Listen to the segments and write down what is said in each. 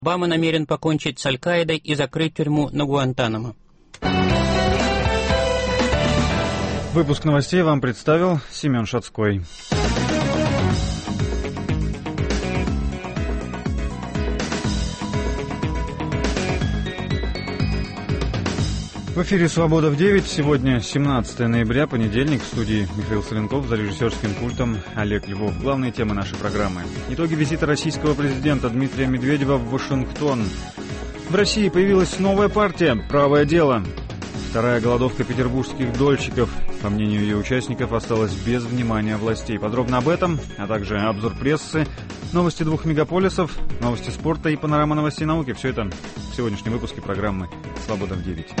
Обама намерен покончить с Аль-Каидой и закрыть тюрьму на Гуантанамо. Выпуск новостей вам представил Семен Шацкой. В эфире «Свобода в 9». Сегодня 17 ноября, понедельник. В студии Михаил Соленков, за режиссерским пультом Олег Львов. Главные темы нашей программы. Итоги визита российского президента Дмитрия Медведева в Вашингтон. В России появилась новая партия «Правое дело». Вторая голодовка петербургских дольщиков, по мнению ее участников, осталась без внимания властей. Подробно об этом, а также обзор прессы, новости двух мегаполисов, новости спорта и панорама новостей науки. Все это в сегодняшнем выпуске программы «Свобода в 9».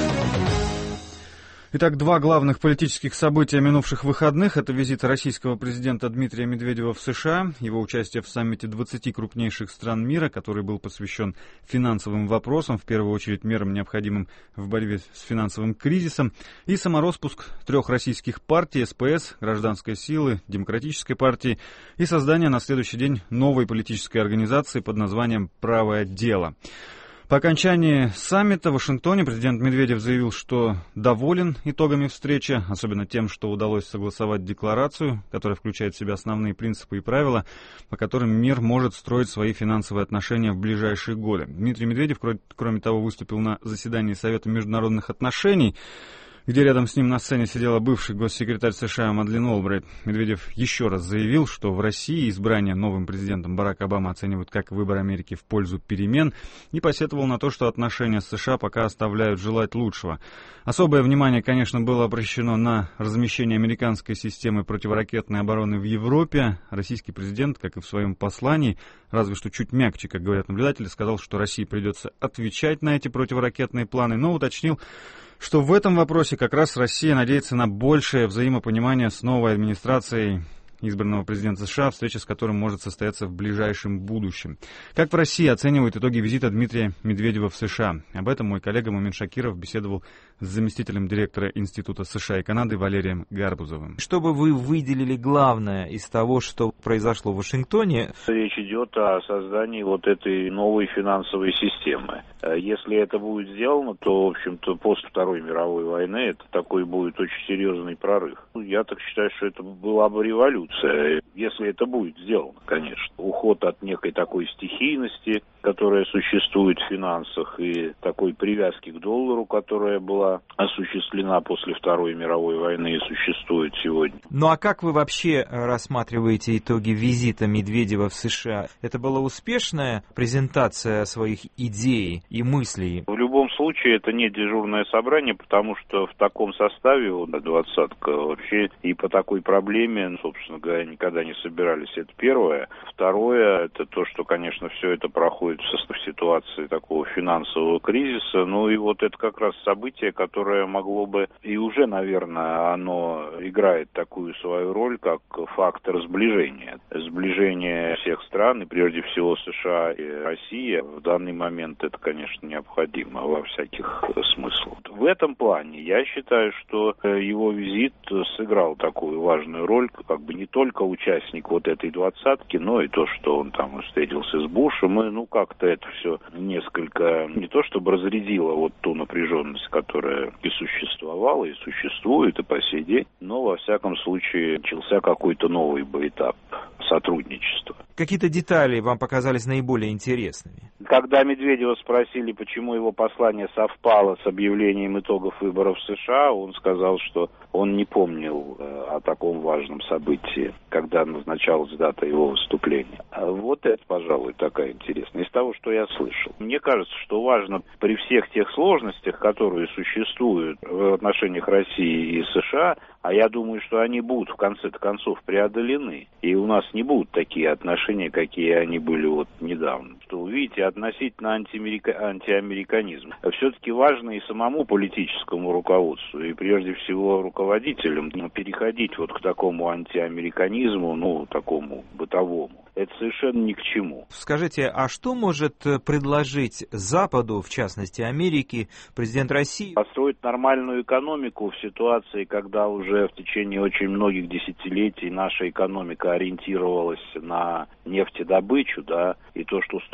Итак, два главных политических события минувших выходных – это визит российского президента Дмитрия Медведева в США, его участие в саммите 20 крупнейших стран мира, который был посвящен финансовым вопросам, в первую очередь мерам, необходимым в борьбе с финансовым кризисом, и самороспуск трех российских партий – СПС, Гражданской силы, Демократической партии, и создание на следующий день новой политической организации под названием «Правое дело». По окончании саммита в Вашингтоне президент Медведев заявил, что доволен итогами встречи, особенно тем, что удалось согласовать декларацию, которая включает в себя основные принципы и правила, по которым мир может строить свои финансовые отношения в ближайшие годы. Дмитрий Медведев, кроме того, выступил на заседании Совета международных отношений, где рядом с ним на сцене сидела бывший госсекретарь США Мадлен Олбрайт. Медведев еще раз заявил, что в России избрание новым президентом Барака Обамы оценивают как выбор Америки в пользу перемен, и посетовал на то, что отношения с США пока оставляют желать лучшего. Особое внимание, конечно, было обращено на размещение американской системы противоракетной обороны в Европе. Российский президент, как и в своем послании, разве что чуть мягче, как говорят наблюдатели, сказал, что России придется отвечать на эти противоракетные планы, но уточнил, что в этом вопросе как раз Россия надеется на большее взаимопонимание с новой администрацией избранного президента США, встреча с которым может состояться в ближайшем будущем. Как в России оценивают итоги визита Дмитрия Медведева в США? Об этом мой коллега Мумин Шакиров беседовал с заместителем директора Института США и Канады Валерием Гарбузовым. Что бы вы выделили главное из того, что произошло в Вашингтоне? Речь идет о создании вот этой новой финансовой системы. Если это будет сделано, то, в общем-то, после Второй мировой войны это такой будет очень серьезный прорыв. Я так считаю, что это была бы революция. Если это будет сделано, конечно. Уход от некой такой стихийности, которая существует в финансах, и такой привязки к доллару, которая была осуществлена после Второй мировой войны и существует сегодня. Ну а как вы вообще рассматриваете итоги визита Медведева в США? Это была успешная презентация своих идей и мыслей? В любом случае, это не дежурное собрание, потому что в таком составе, вот, двадцатка, вообще и по такой проблеме, собственно говоря, никогда не собирались. Это первое. Второе, это то, что, конечно, все это проходит в ситуации такого финансового кризиса. Ну и вот это как раз событие, которое могло бы, и уже, наверное, оно играет такую свою роль, как фактор сближения. Сближение всех стран, и прежде всего США и России. В данный момент это, конечно, необходимо во всяких смыслах. В этом плане я считаю, что его визит сыграл такую важную роль, как бы не только участник вот этой двадцатки, но и то, что он там встретился с Бушем, и как-то это все несколько, не то чтобы разрядило вот ту напряженность, которая и существовала, и существует, и по сей день, но во всяком случае начался какой-то новый этап сотрудничества. Какие-то детали вам показались наиболее интересными? Когда Медведева спросили, почему его послание совпало с объявлением итогов выборов в США, он сказал, что он не помнил о таком важном событии, когда назначалась дата его выступления. Вот это, пожалуй, такая интересная. Из того, что я слышал. Мне кажется, что важно при всех тех сложностях, которые существуют в отношениях России и США, а я думаю, что они будут в конце-то концов преодолены. И у нас не будут такие отношения, какие они были вот недавно. Что, увидите, относительно антиамериканизма. Все-таки важно и самому политическому руководству, и прежде всего руководителям переходить вот к такому антиамериканизму, такому бытовому. Это совершенно ни к чему. Скажите, а что может предложить Западу, в частности Америке, президент России? Построить нормальную экономику в ситуации, когда уже в течение очень многих десятилетий наша экономика ориентировалась на нефтедобычу, и то, что структура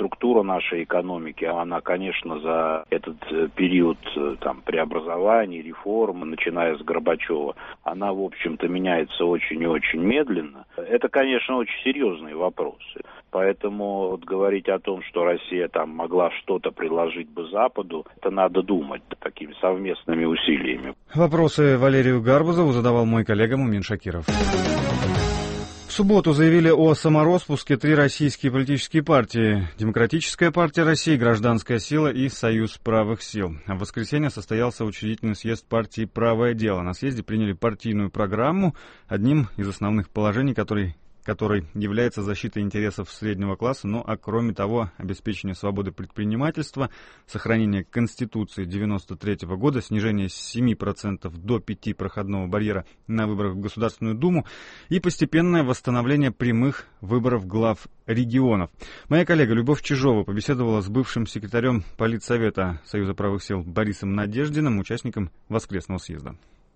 структура нашей экономики, она, конечно, за этот период там, преобразований, реформ, начиная с Горбачева, она, в общем-то, меняется очень и очень медленно. Это, конечно, очень серьезные вопросы. Поэтому вот говорить о том, что Россия там могла что-то предложить бы Западу, это надо думать такими совместными усилиями. Вопросы Валерию Гарбузову задавал мой коллега Мумин Шакиров. В субботу заявили о самороспуске 3 российские политические партии: Демократическая партия России, Гражданская сила и Союз правых сил. А в воскресенье состоялся учредительный съезд партии «Правое дело». На съезде приняли партийную программу, одним из основных положений которой является защита интересов среднего класса, ну а кроме того, обеспечение свободы предпринимательства, сохранение Конституции 1993 года, снижение с 7% до 5% проходного барьера на выборах в Государственную Думу и постепенное восстановление прямых выборов глав регионов. Моя коллега Любовь Чижова побеседовала с бывшим секретарем Политсовета Союза правых сил Борисом Надеждиным, участником воскресного съезда.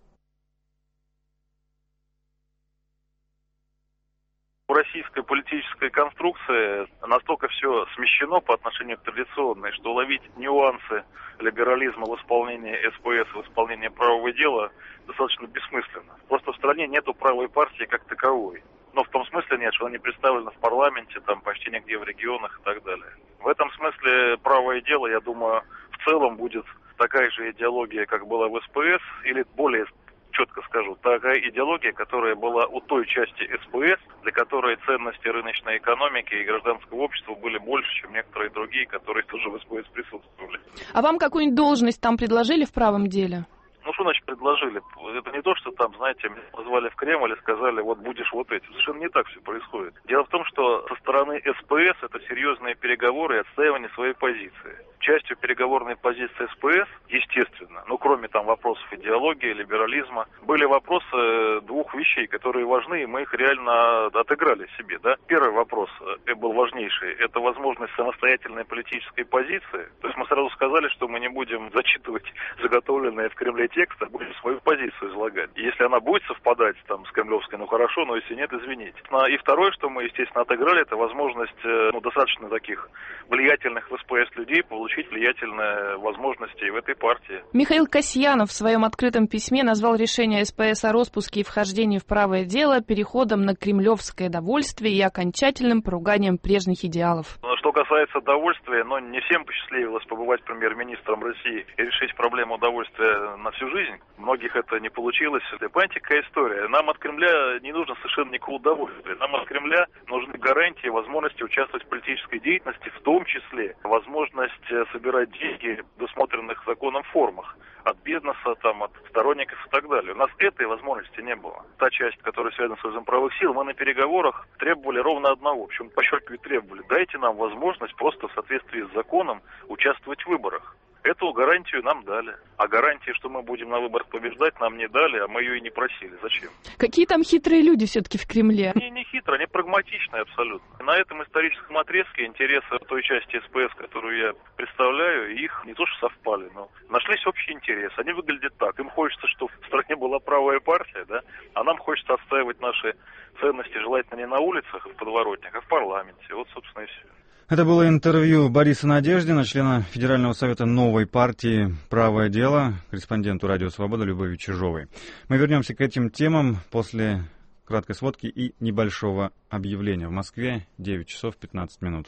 В российской политической конструкции настолько все смещено по отношению к традиционной, что уловить нюансы либерализма в исполнении СПС, в исполнении правого дела достаточно бессмысленно. Просто в стране нету правой партии как таковой. Но в том смысле нет, что она не представлена в парламенте, там почти нигде в регионах и так далее. В этом смысле правое дело, я думаю, в целом будет такая же идеология, как была в СПС, или более четко скажу, такая идеология, которая была у той части СПС, для которой ценности рыночной экономики и гражданского общества были больше, чем некоторые другие, которые тоже в СПС присутствовали. А вам какую-нибудь должность там предложили в правом деле? Ну, что значит предложили? Это не то, что там, знаете, меня позвали в Кремль и сказали, вот будешь вот этим. Совершенно не так все происходит. Дело в том, что со стороны СПС это серьезные переговоры и отстаивание своей позиции. Частью переговорной позиции СПС, естественно, ну, кроме там вопросов идеологии, либерализма, были вопросы двух вещей, которые важны, и мы их реально отыграли себе, да. Первый вопрос был важнейший, это возможность самостоятельной политической позиции. То есть мы сразу сказали, что мы не будем зачитывать заготовленные в Кремле тексты, а будем свою позицию излагать. И если она будет совпадать там с кремлевской, ну хорошо, но если нет, извините. И второе, что мы, естественно, отыграли, это возможность, достаточно таких влиятельных в СПС людей получить влиятельные возможности в этой партии. Михаил Касьянов в своем открытом письме назвал решение СПС о распуске и вхождении в правое дело переходом на кремлевское довольствие и окончательным поруганием прежних идеалов. Что касается довольствия, но не всем посчастливилось побывать премьер-министром России и решить проблему удовольствия на всю жизнь. Многих это не получилось. Понимаете, какая история? Нам от Кремля не нужно совершенно никакого удовольствия. Нам от Кремля нужны гарантии возможности участвовать в политической деятельности, в том числе возможность собирать деньги в предусмотренных законом формах. От бизнеса, там, от сторонников и так далее. У нас этой возможности не было. Та часть, которая связана с Союзом правых сил, мы на переговорах требовали ровно одного. Причем, подчеркиваю, требовали. Дайте нам возможность просто в соответствии с законом участвовать в выборах. Эту гарантию нам дали. А гарантии, что мы будем на выборах побеждать, нам не дали, а мы ее и не просили. Зачем? Какие там хитрые люди все-таки в Кремле? Не хитрые, они прагматичные абсолютно. На этом историческом отрезке интересы той части СПС, которую я представляю, их не то что совпали, но нашлись общие интересы. Они выглядят так. Им хочется, чтобы в стране была правая партия, да, а нам хочется отстаивать наши ценности, желательно не на улицах и в подворотнях, а в парламенте. Вот, собственно, и все. Это было интервью Бориса Надеждина, члена Федерального совета новой партии «Правое дело», корреспонденту «Радио Свобода» Любови Чижовой. Мы вернемся к этим темам после краткой сводки и небольшого объявления. В Москве 9 часов 15 минут.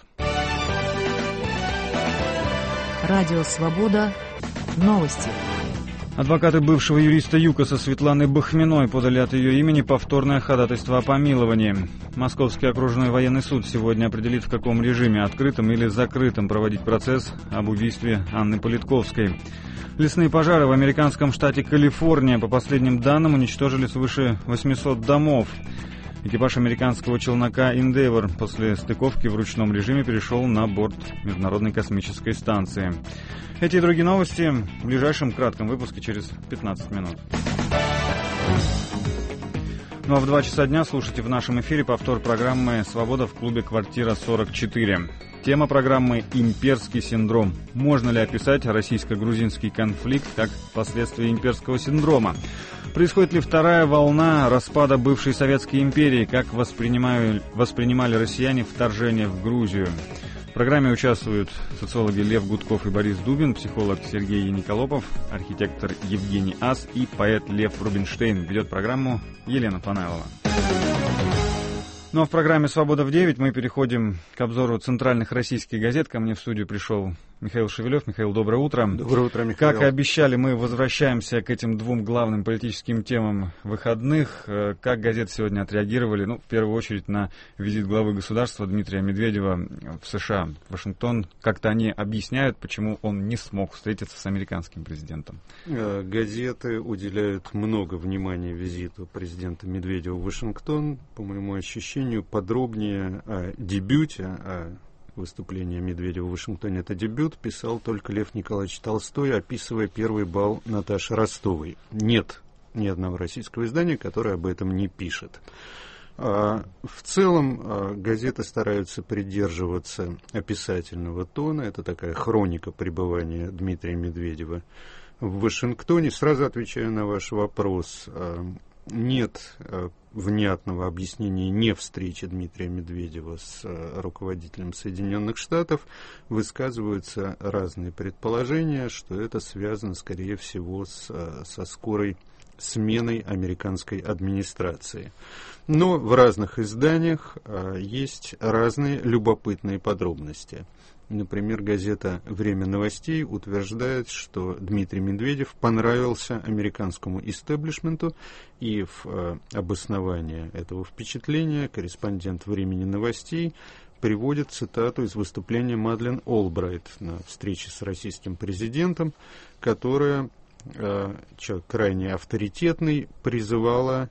Радио Свобода. Новости. Адвокаты бывшего юриста ЮКОСа Светланы Бахминой подали от ее имени повторное ходатайство о помиловании. Московский окружной военный суд сегодня определит, в каком режиме, открытом или закрытом, проводить процесс об убийстве Анны Политковской. Лесные пожары в американском штате Калифорния, по последним данным, уничтожили свыше 800 домов. Экипаж американского челнока «Эндевор» после стыковки в ручном режиме перешел на борт Международной космической станции. Эти и другие новости в ближайшем кратком выпуске через 15 минут. Ну а в 2 часа дня слушайте в нашем эфире повтор программы «Свобода» в клубе «Квартира 44». Тема программы «Имперский синдром». Можно ли описать российско-грузинский конфликт как последствие имперского синдрома? Происходит ли вторая волна распада бывшей Советской империи? Как воспринимали россияне вторжение в Грузию? программе участвуют социологи Лев Гудков и Борис Дубин, психолог Сергей Николопов, архитектор Евгений Ас и поэт Лев Рубинштейн. Ведет программу Елена Панайлова. Ну а в программе «Свобода в 9» мы переходим к обзору центральных российских газет. Ко мне в студию пришел Михаил Шевелев. Михаил, доброе утро. Доброе утро, Михаил. Как и обещали, мы возвращаемся к этим двум главным политическим темам выходных. Как газеты сегодня отреагировали? Ну, в первую очередь, на визит главы государства Дмитрия Медведева в США, в Вашингтон. Как-то они объясняют, почему он не смог встретиться с американским президентом. Газеты уделяют много внимания визиту президента Медведева в Вашингтон. По моему ощущению, подробнее о дебюте, о выступлении Медведева в Вашингтоне, это дебют, писал только Лев Николаевич Толстой, описывая первый бал Наташи Ростовой. Нет ни одного российского издания, которое об этом не пишет. В целом газеты стараются придерживаться описательного тона. Это такая хроника пребывания Дмитрия Медведева в Вашингтоне. Сразу отвечаю на ваш вопрос. Нет внятного объяснения не встречи Дмитрия Медведева с руководителем Соединенных Штатов. Высказываются разные предположения, что это связано, скорее всего, со скорой сменой американской администрации. Но в разных изданиях есть разные любопытные подробности. Например, газета «Время новостей» утверждает, что Дмитрий Медведев понравился американскому истеблишменту, и в обоснование этого впечатления корреспондент «Времени новостей» приводит цитату из выступления Мадлен Олбрайт на встрече с российским президентом, которая, человек крайне авторитетный, призывала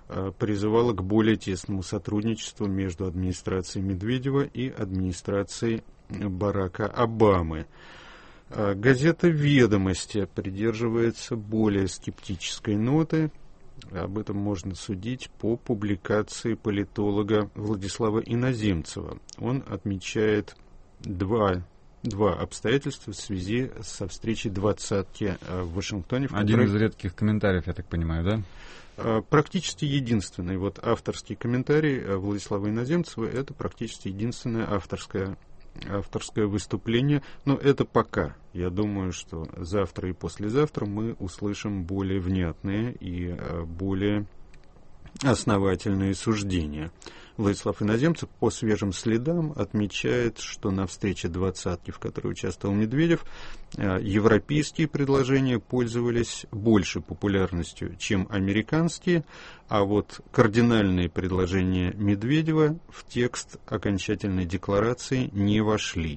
к более тесному сотрудничеству между администрацией Медведева и администрацией Барака Обамы. Газета «Ведомости» придерживается более скептической ноты. Об этом можно судить по публикации политолога Владислава Иноземцева. Он отмечает два обстоятельства в связи со встречей двадцатки в Вашингтоне. Один из редких комментариев, я так понимаю, да? Практически единственный. Вот авторский комментарий Владислава Иноземцева — это практически единственное авторское выступление, но это пока. Я думаю, что завтра и послезавтра мы услышим более внятные и более основательные суждения. Владислав Иноземцев по свежим следам отмечает, что на встрече двадцатки, в которой участвовал Медведев, европейские предложения пользовались большей популярностью, чем американские, а вот кардинальные предложения Медведева в текст окончательной декларации не вошли.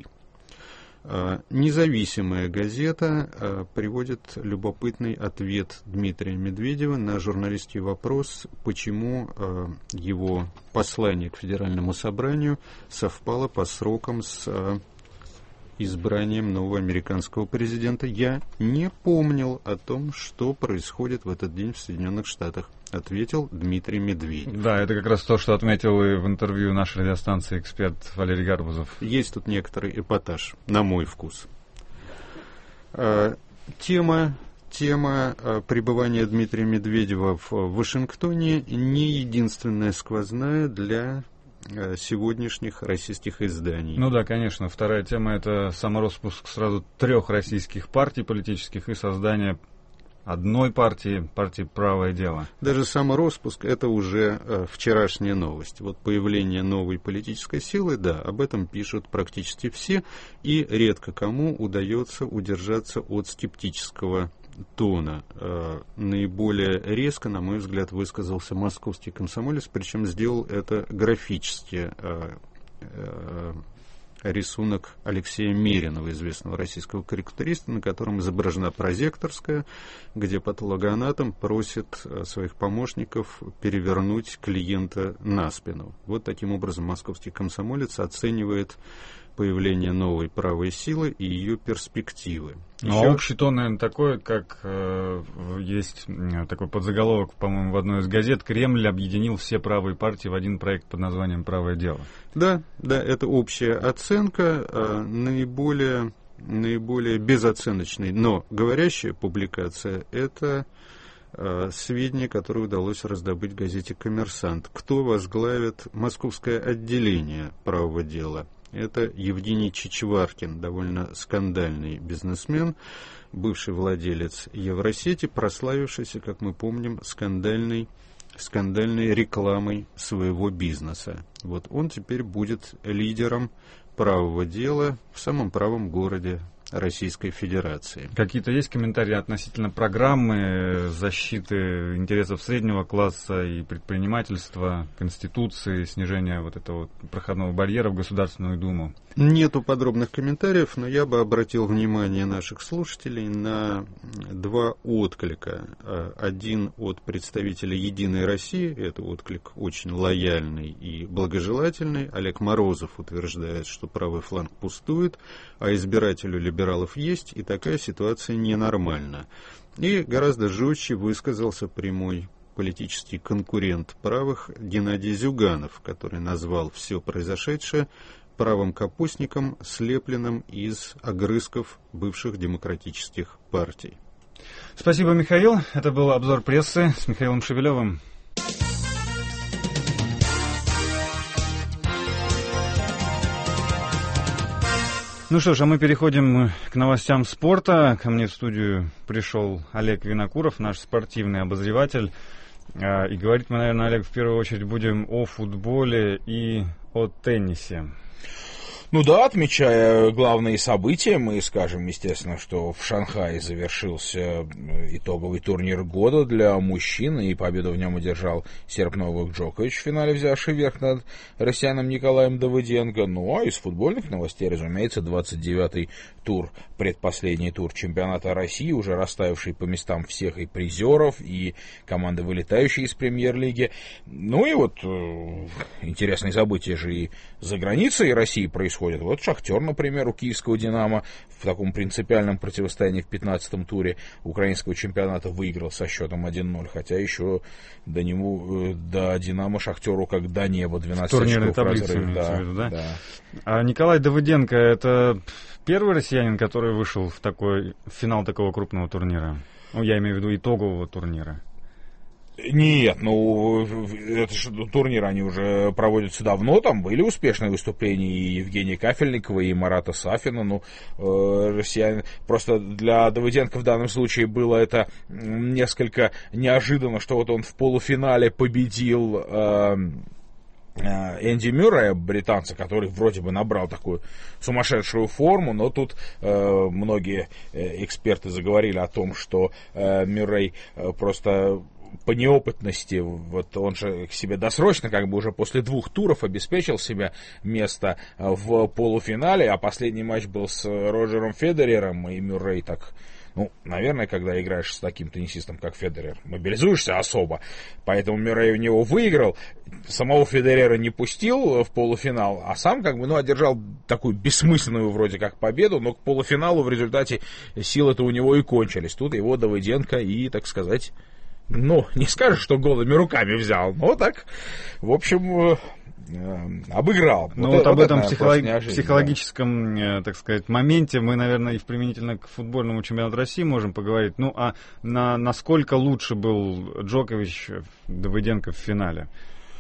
Независимая газета приводит любопытный ответ Дмитрия Медведева на журналистский вопрос, почему его послание к Федеральному собранию совпало по срокам с избранием нового американского президента. Я не помнил о том, что происходит в этот день в Соединенных Штатах, ответил Дмитрий Медведев. Да, это как раз то, что отметил и в интервью нашей радиостанции эксперт Валерий Гарбузов. Есть тут некоторый эпатаж, на мой вкус. Тема пребывания Дмитрия Медведева в Вашингтоне не единственная сквозная для сегодняшних российских изданий. Ну да, конечно. Вторая тема — это самороспуск сразу 3 российских партий политических и создание одной партии «Правое дело». Даже самороспуск — это уже вчерашняя новость. Вот появление новой политической силы, да, об этом пишут практически все, и редко кому удается удержаться от скептического тона. Наиболее резко, на мой взгляд, высказался московский комсомолец, причем сделал это графически. Рисунок Алексея Меринова, известного российского карикатуриста, на котором изображена прозекторская, где патологоанатом просит своих помощников перевернуть клиента на спину. Вот таким образом московский комсомолец оценивает появление новой правой силы и ее перспективы. Ну, а общий тон, наверное, такой, как есть такой подзаголовок, по-моему, в одной из газет: «Кремль объединил все правые партии в один проект под названием «Правое дело». Да, это общая оценка, наиболее безоценочной, но говорящая публикация — это сведения, которые удалось раздобыть газете «Коммерсант». Кто возглавит московское отделение «Правого дела»? Это Евгений Чичваркин, довольно скандальный бизнесмен, бывший владелец Евросети, прославившийся, как мы помним, скандальной рекламой своего бизнеса. Вот он теперь будет лидером правого дела в самом правом городе Российской Федерации. Какие-то есть комментарии относительно программы защиты интересов среднего класса и предпринимательства, Конституции, снижения вот этого проходного барьера в Государственную Думу? Нету подробных комментариев, но я бы обратил внимание наших слушателей на два отклика. Один от представителя «Единой России», это отклик очень лояльный и благожелательный. Олег Морозов утверждает, что правый фланг пустует, а избирателю либералов есть, и такая ситуация ненормальна. И гораздо жестче высказался прямой политический конкурент правых Геннадий Зюганов, который назвал все произошедшее правым капустником, слепленным из огрызков бывших демократических партий. Спасибо, Михаил. Это был обзор прессы с Михаилом Шевелевым. Ну что ж, а мы переходим к новостям спорта. Ко мне в студию пришел Олег Винокуров, наш спортивный обозреватель. И говорить мы, наверное, Олег, в первую очередь будем о футболе и о теннисе. Ну да, отмечая главные события, мы скажем, естественно, что в Шанхае завершился итоговый турнир года для мужчин, и победу в нем одержал серб Новак Джокович в финале, взявший верх над россиянином Николаем Давыденко. Ну а из футбольных новостей, разумеется, 29-й тур, предпоследний тур чемпионата России, уже расставивший по местам всех и призеров, и команды, вылетающие из премьер-лиги. Ну и вот интересные события же и за границей России происходят. Вот «Шахтер», например, у киевского «Динамо» в таком принципиальном противостоянии в 15-м туре украинского чемпионата выиграл со счетом 1-0, хотя еще до «Динамо» «Шахтеру» как до неба 12 турнирной очков таблицы, разрыв. Да. Да. А Николай Давыденко — это первый россиянин, который вышел в финал такого крупного турнира? Ну, я имею в виду итогового турнира. Нет, это же турниры, они уже проводятся давно, там были успешные выступления и Евгения Кафельникова, и Марата Сафина, россияне, просто для Давыденко в данном случае было это несколько неожиданно, что вот он в полуфинале победил Энди Мюррея, британца, который вроде бы набрал такую сумасшедшую форму, но тут многие эксперты заговорили о том, что Мюррей просто по неопытности, вот он же к себе досрочно, как бы уже после 2 туров обеспечил себе место в полуфинале, а последний матч был с Роджером Федерером, и Мюррей так, наверное, когда играешь с таким теннисистом, как Федерер, мобилизуешься особо, поэтому Мюррей у него выиграл, самого Федерера не пустил в полуфинал, а сам как бы, одержал такую бессмысленную вроде как победу, но к полуфиналу в результате силы-то у него и кончились. Тут его Давыденко и, так сказать, не скажешь, что голыми руками взял, но так, в общем, обыграл. Вот об этом психологическом, так сказать, моменте мы, наверное, и применительно к футбольному чемпионату России можем поговорить. А насколько лучше был Джокович, Давыденко в финале?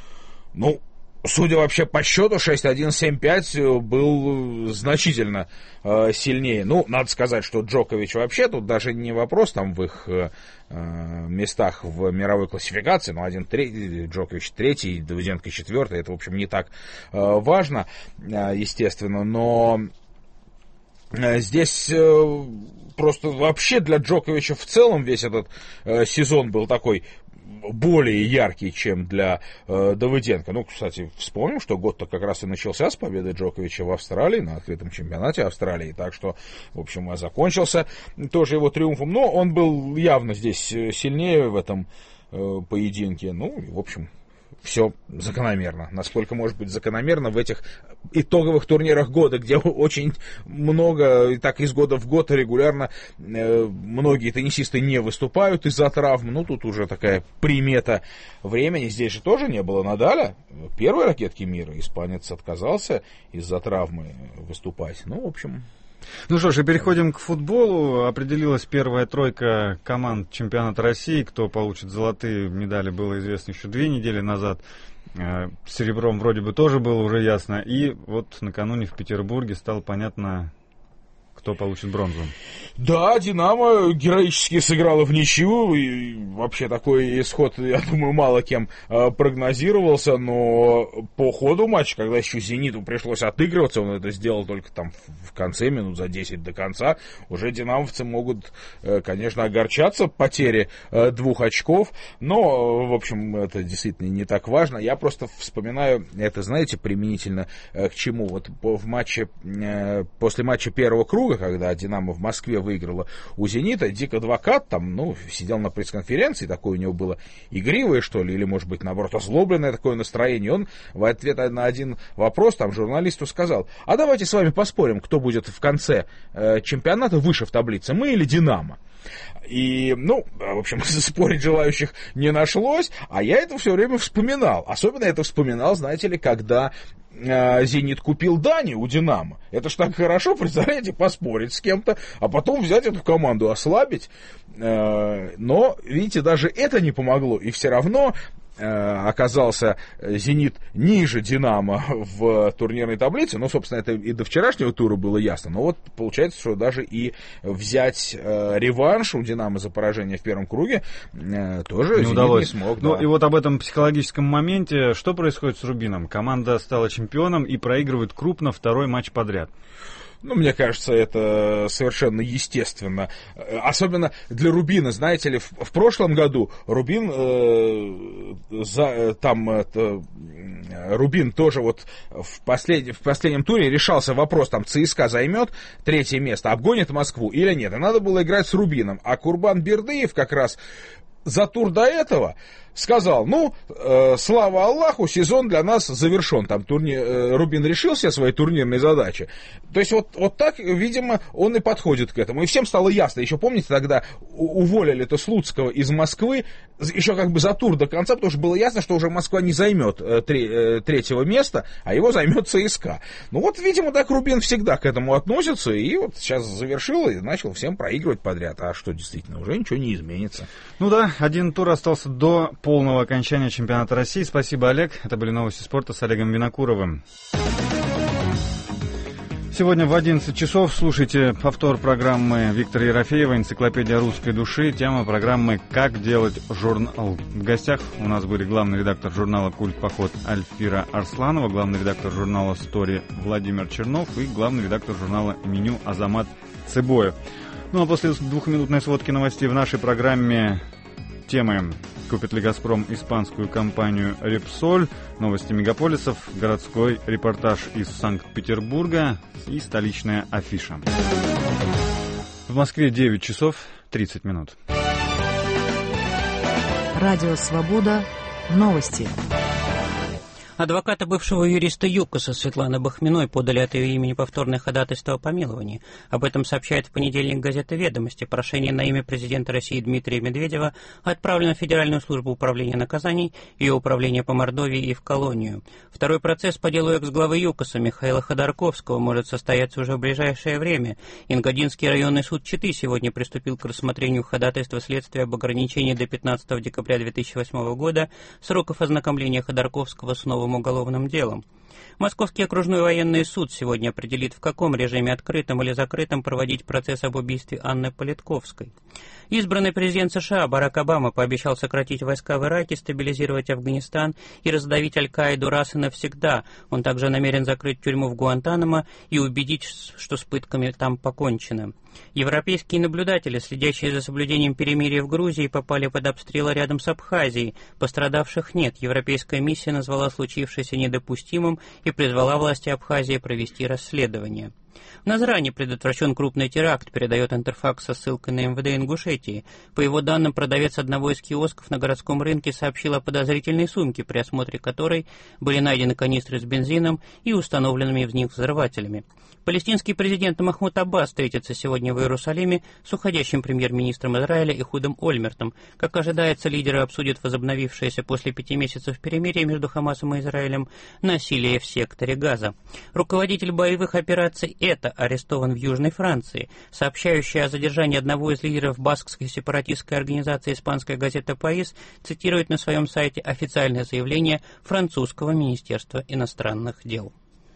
Судя вообще по счету, 6-1, 7-5 был значительно сильнее. Надо сказать, что Джокович вообще, тут даже не вопрос там в их местах в мировой классификации, 1-3, Джокович 3, Давыденко 4, это, в общем, не так важно, естественно, но здесь просто вообще для Джоковича в целом весь этот сезон был такой более яркий, чем для Давыденко. Кстати, вспомним, что год-то как раз и начался с победы Джоковича в Австралии, на открытом чемпионате Австралии, так что, в общем, закончился тоже его триумфом, но он был явно здесь сильнее в этом поединке, и, в общем, все закономерно. Насколько может быть закономерно в этих итоговых турнирах года, где очень много, и так из года в год регулярно многие теннисисты не выступают из-за травм. Тут уже такая примета времени. Здесь же тоже не было Надаля, первой ракетки мира. Испанец отказался из-за травмы выступать. В общем... Ну что ж, и переходим к футболу. Определилась первая тройка команд чемпионата России. Кто получит золотые медали, было известно еще 2 недели назад. Серебром вроде бы тоже было уже ясно. И вот накануне в Петербурге стало понятно, кто получит бронзу. Да, «Динамо» героически сыграла в ничью. И вообще такой исход, я думаю, мало кем прогнозировался. Но по ходу матча, когда еще «Зениту» пришлось отыгрываться, он это сделал только там в конце, минут за 10 до конца, уже динамовцы могут, конечно, огорчаться потере 2 очков. Но, в общем, это действительно не так важно. Я просто вспоминаю это, знаете, применительно к чему. Вот в матче, после матча первого круга, когда «Динамо» в Москве выиграла у «Зенита», Дик Адвокат там, сидел на пресс-конференции, такое у него было игривое, что ли, или, может быть, наоборот, озлобленное такое настроение. Он в ответ на один вопрос там журналисту сказал: а давайте с вами поспорим, кто будет в конце чемпионата выше в таблице, мы или «Динамо». И, в общем, спорить желающих не нашлось, а я это все время вспоминал. Особенно это вспоминал, знаете ли, когда «Зенит» купил Дани у «Динамо». Это ж так хорошо, представляете, поспорить с кем-то, а потом взять эту команду, ослабить. Но, видите, даже это не помогло, и все равно оказался «Зенит» ниже «Динамо» в турнирной таблице. Собственно, это и до вчерашнего тура было ясно. Но вот получается, что даже и взять реванш у «Динамо» за поражение в первом круге тоже не удалось. Не смог. Да. И вот об этом психологическом моменте. Что происходит с «Рубином»? Команда стала чемпионом и проигрывает крупно второй матч подряд. Мне кажется, это совершенно естественно. Особенно для «Рубина», знаете ли, в прошлом году «Рубин», «Рубин» тоже вот в последнем туре решался вопрос, там ЦСКА займет 3-е место, обгонит Москву или нет. И надо было играть с «Рубином». А Курбан Бердыев как раз за тур до этого сказал: слава Аллаху, сезон для нас завершен. Там «Рубин» решил все свои турнирные задачи. То есть вот так, видимо, он и подходит к этому. И всем стало ясно. Еще помните, тогда уволили-то Слуцкого из Москвы, еще как бы за тур до конца, потому что было ясно, что уже Москва не займет 3-го места, а его займет ЦСКА. Видимо, так «Рубин» всегда к этому относится. И вот сейчас завершил и начал всем проигрывать подряд. А что, действительно, уже ничего не изменится. Один тур остался до полного окончания чемпионата России. Спасибо, Олег. Это были новости спорта с Олегом Винокуровым. Сегодня в 11 часов слушайте повтор программы Виктора Ерофеева «Энциклопедия русской души». Тема программы «Как делать журнал». В гостях у нас были главный редактор журнала «Культ Поход» Альфира Арсланова, главный редактор журнала «Стори» Владимир Чернов и главный редактор журнала «Меню» Азамат Цыбоев. А после двухминутной сводки новостей в нашей программе темы: купит ли «Газпром» испанскую компанию «Репсоль», новости мегаполисов, городской репортаж из Санкт-Петербурга и столичная афиша. В Москве 9 часов 30 минут. Радио «Свобода». Новости. Адвокаты бывшего юриста ЮКОСа Светланы Бахминой подали от ее имени повторное ходатайство о помиловании. Об этом сообщает в понедельник газета «Ведомости». Прошение на имя президента России Дмитрия Медведева отправлено в Федеральную службу управления наказаний, ее управление по Мордовии и в колонию. Второй процесс по делу экс-главы ЮКОСа Михаила Ходорковского может состояться уже в ближайшее время. Ингодинский районный суд Читы сегодня приступил к рассмотрению ходатайства следствия об ограничении до 15 декабря 2008 года сроков ознакомления Ходорковского с новым уголовным делом. Московский окружной военный суд сегодня определит, в каком режиме, открытом или закрытом, проводить процесс об убийстве Анны Политковской. Избранный президент США Барак Обама пообещал сократить войска в Ираке, стабилизировать Афганистан и раздавить Аль-Каиду раз и навсегда. Он также намерен закрыть тюрьму в Гуантанамо и убедить, что с пытками там покончено. Европейские наблюдатели, следящие за соблюдением перемирия в Грузии, попали под обстрел рядом с Абхазией. Пострадавших нет. Европейская миссия назвала случившееся недопустимым и призвала власти Абхазии провести расследование. В Назрани предотвращен крупный теракт, передает Интерфакс со ссылкой на МВД Ингушетии. По его данным, продавец одного из киосков на городском рынке сообщил о подозрительной сумке, при осмотре которой были найдены канистры с бензином и установленными в них взрывателями. Палестинский президент Махмуд Аббас встретится сегодня в Иерусалиме с уходящим премьер-министром Израиля Эхудом Ольмертом. Как ожидается, лидеры обсудят возобновившееся после 5 месяцев перемирия между Хамасом и Израилем насилие в секторе Газа. Руководитель боевых операций Газета арестован в Южной Франции. Сообщающая о задержании одного из лидеров баскской сепаратистской организации испанская газета «Паис» цитирует на своем сайте официальное заявление французского министерства иностранных дел.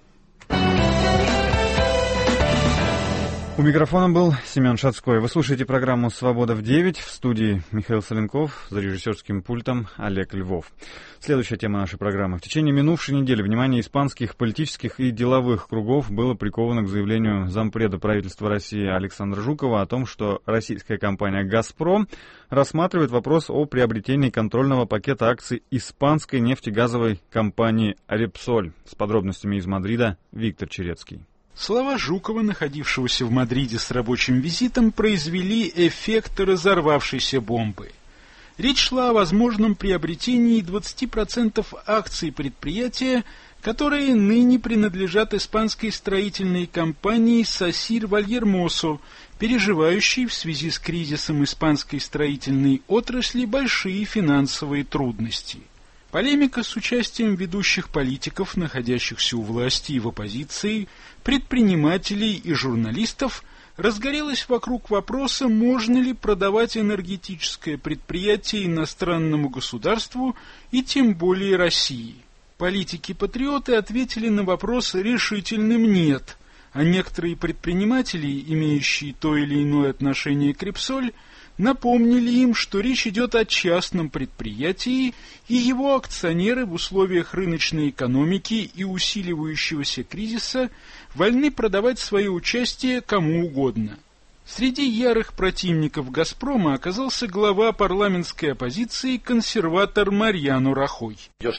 У микрофона был Семен Шацкой. Вы слушаете программу «Свобода в 9». В студии Михаил Соленков, за режиссерским пультом Олег Львов. Следующая тема нашей программы. В течение минувшей недели внимание испанских политических и деловых кругов было приковано к заявлению зампреда правительства России Александра Жукова о том, что российская компания «Газпром» рассматривает вопрос о приобретении контрольного пакета акций испанской нефтегазовой компании «Репсоль». С подробностями из Мадрида Виктор Черецкий. Слова Жукова, находившегося в Мадриде с рабочим визитом, произвели эффект разорвавшейся бомбы. Речь шла о возможном приобретении 20% акций предприятия, которые ныне принадлежат испанской строительной компании «Сасир Вальермосо», переживающей в связи с кризисом испанской строительной отрасли большие финансовые трудности. Полемика с участием ведущих политиков, находящихся у власти и в оппозиции, предпринимателей и журналистов, разгорелась вокруг вопроса, можно ли продавать энергетическое предприятие иностранному государству и тем более России. Политики-патриоты ответили на вопрос решительным «нет», а некоторые предприниматели, имеющие то или иное отношение к «Репсоль», напомнили им, что речь идет о частном предприятии, и его акционеры в условиях рыночной экономики и усиливающегося кризиса вольны продавать свое участие кому угодно. Среди ярых противников «Газпрома» оказался глава парламентской оппозиции консерватор Мариано Рахой. Я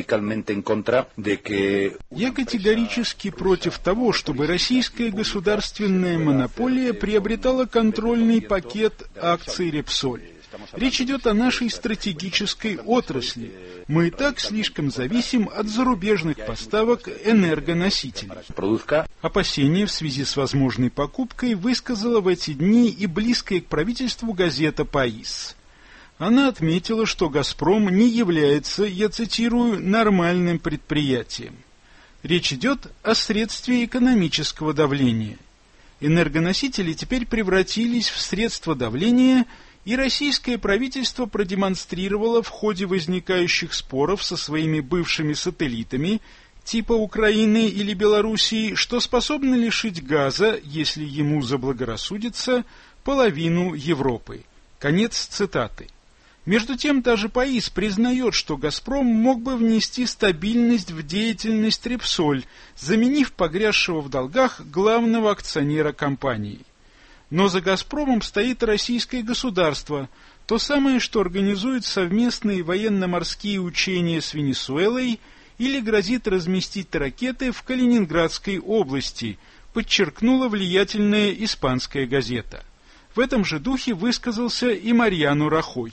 категорически против того, чтобы российская государственная монополия приобретала контрольный пакет акций «Репсоль». Речь идет о нашей стратегической отрасли. Мы и так слишком зависим от зарубежных поставок энергоносителей. Опасения в связи с возможной покупкой высказала в эти дни и близкая к правительству газета «Паис». Она отметила, что «Газпром» не является, я цитирую, «нормальным предприятием». Речь идет о средстве экономического давления. Энергоносители теперь превратились в средство давления, и российское правительство продемонстрировало в ходе возникающих споров со своими бывшими сателлитами, типа Украины или Белоруссии, что способно лишить газа, если ему заблагорассудится, половину Европы. Конец цитаты. Между тем, даже ПАИС признает, что «Газпром» мог бы внести стабильность в деятельность «Репсоль», заменив погрязшего в долгах главного акционера компании. Но за «Газпромом» стоит российское государство, то самое, что организует совместные военно-морские учения с Венесуэлой или грозит разместить ракеты в Калининградской области, подчеркнула влиятельная испанская газета. В этом же духе высказался и Мариано Рахой.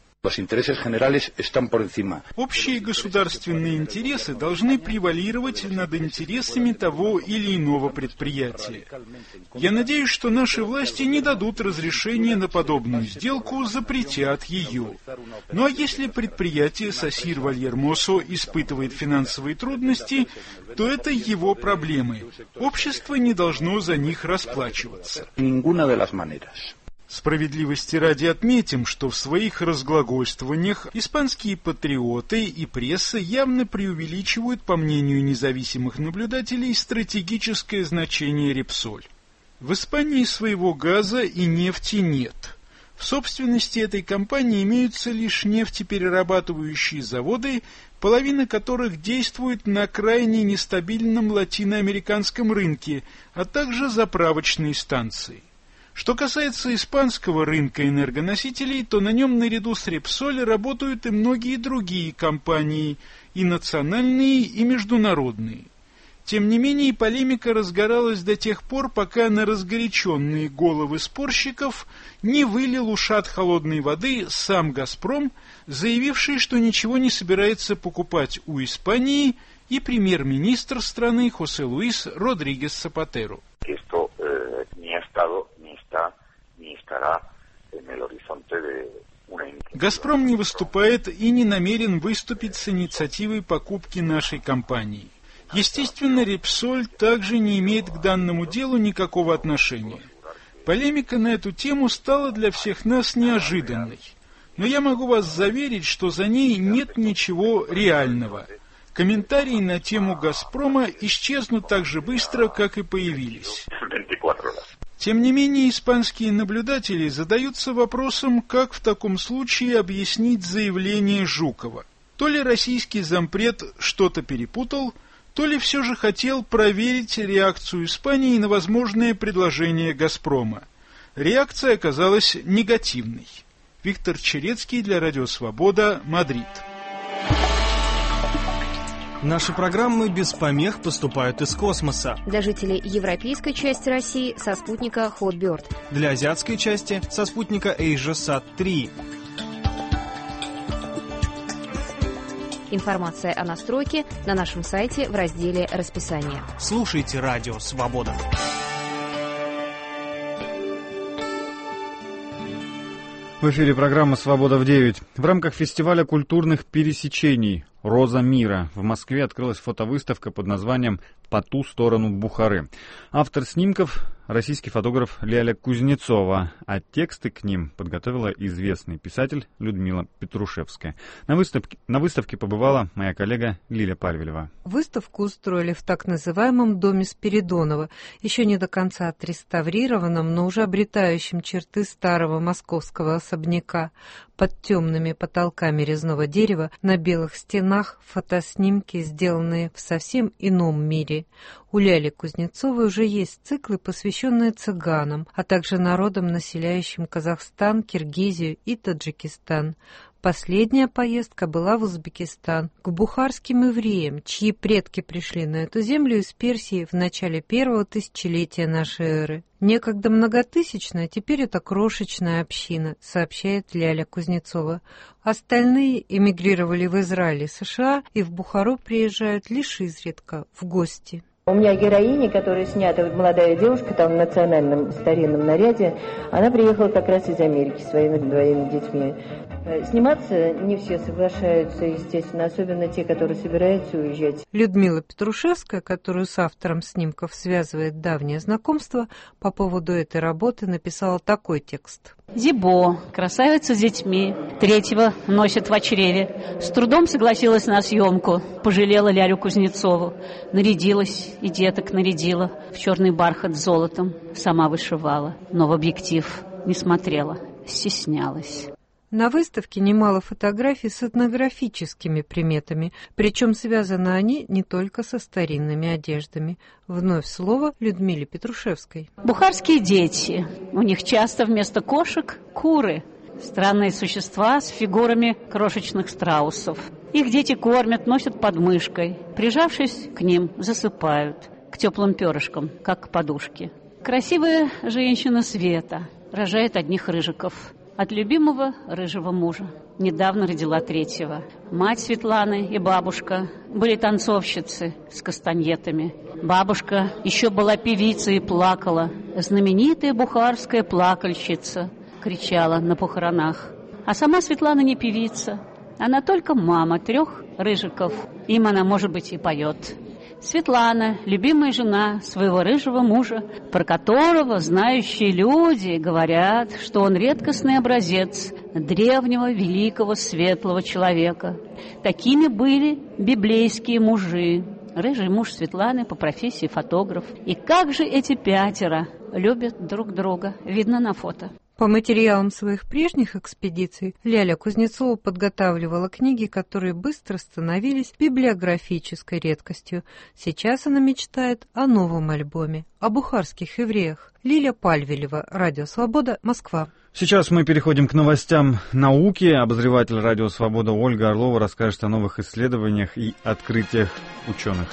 Общие государственные интересы должны превалировать над интересами того или иного предприятия. Я надеюсь, что наши власти не дадут разрешения на подобную сделку, запретят ее. Ну а если предприятие «Сасир Вальермосо» испытывает финансовые трудности, то это его проблемы. Общество не должно за них расплачиваться. Справедливости ради отметим, что в своих разглагольствованиях испанские патриоты и пресса явно преувеличивают, по мнению независимых наблюдателей, стратегическое значение «Репсоль». В Испании своего газа и нефти нет. В собственности этой компании имеются лишь нефтеперерабатывающие заводы, половина которых действует на крайне нестабильном латиноамериканском рынке, а также заправочные станции. Что касается испанского рынка энергоносителей, то на нем наряду с «Репсоль» работают и многие другие компании, и национальные, и международные. Тем не менее, полемика разгоралась до тех пор, пока на разгоряченные головы спорщиков не вылил ушат холодной воды сам «Газпром», заявивший, что ничего не собирается покупать у Испании, и премьер-министр страны Хосе Луис Родригес Сапатеро. «Газпром» не выступает и не намерен выступить с инициативой покупки нашей компании. Естественно, Репсоль также не имеет к данному делу никакого отношения. Полемика на эту тему стала для всех нас неожиданной. Но я могу вас заверить, что за ней нет ничего реального. Комментарии на тему «Газпрома» исчезнут так же быстро, как и появились. Тем не менее, испанские наблюдатели задаются вопросом, как в таком случае объяснить заявление Жукова. То ли российский зампред что-то перепутал, то ли все же хотел проверить реакцию Испании на возможное предложение «Газпрома». Реакция оказалась негативной. Виктор Черецкий для Радио Свобода, Мадрид. Наши программы без помех поступают из космоса. Для жителей европейской части России со спутника Hotbird. Для азиатской части со спутника AsiaSat-3. Информация о настройке на нашем сайте в разделе «Расписание». Слушайте Радио Свобода. В эфире программа «Свобода в 9». В рамках фестиваля культурных пересечений «Роза мира» в Москве открылась фотовыставка под названием «По ту сторону Бухары». Автор снимков — российский фотограф Ляля Кузнецова, а тексты к ним подготовила известный писатель Людмила Петрушевская. На выставке побывала моя коллега Лиля Пальвелева. Выставку устроили в так называемом доме Спиридонова, еще не до конца отреставрированном, но уже обретающем черты старого московского особняка. Под темными потолками резного дерева на белых стенах фотоснимки, сделанные в совсем ином мире. У Ляли Кузнецовой уже есть циклы, посвященные цыганам, а также народам, населяющим Казахстан, Киргизию и Таджикистан. Последняя поездка была в Узбекистан, к бухарским евреям, чьи предки пришли на эту землю из Персии в начале первого тысячелетия нашей эры. Некогда многотысячная, теперь это крошечная община, сообщает Ляля Кузнецова. Остальные эмигрировали в Израиль и США и в Бухару приезжают лишь изредка, в гости. У меня героиня, которая снята, молодая девушка, там в национальном старинном наряде, она приехала как раз из Америки с своими двоими детьми. Сниматься не все соглашаются, естественно, особенно те, которые собираются уезжать. Людмила Петрушевская, которую с автором снимков связывает давнее знакомство, по поводу этой работы написала такой текст. Зибо, красавица с детьми, третьего носит в чреве. С трудом согласилась на съемку, пожалела Лялю Кузнецову. Нарядилась и деток нарядила в черный бархат с золотом. Сама вышивала, но в объектив не смотрела, стеснялась. На выставке немало фотографий с этнографическими приметами, причем связаны они не только со старинными одеждами. Вновь слово Людмиле Петрушевской. Бухарские дети. У них часто вместо кошек куры. Странные существа с фигурами крошечных страусов. Их дети кормят, носят под мышкой. Прижавшись к ним, засыпают. К теплым перышкам, как к подушке. Красивая женщина Света рожает одних рыжиков. От любимого рыжего мужа. Недавно родила третьего. Мать Светланы и бабушка были танцовщицы с кастаньетами. Бабушка еще была певицей и плакала. Знаменитая бухарская плакальщица кричала на похоронах. А сама Светлана не певица. Она только мама 3 рыжиков. Им она, может быть, и поет. Светлана, любимая жена своего рыжего мужа, про которого знающие люди говорят, что он редкостный образец древнего, великого, светлого человека. Такими были библейские мужи. Рыжий муж Светланы по профессии фотограф. И как же эти 5 любят друг друга, видно на фото. По материалам своих прежних экспедиций Ляля Кузнецова подготавливала книги, которые быстро становились библиографической редкостью. Сейчас она мечтает о новом альбоме, о бухарских евреях. Лиля Пальвелева, Радио Свобода, Москва. Сейчас мы переходим к новостям науки. Обозреватель Радио Свобода Ольга Орлова расскажет о новых исследованиях и открытиях ученых.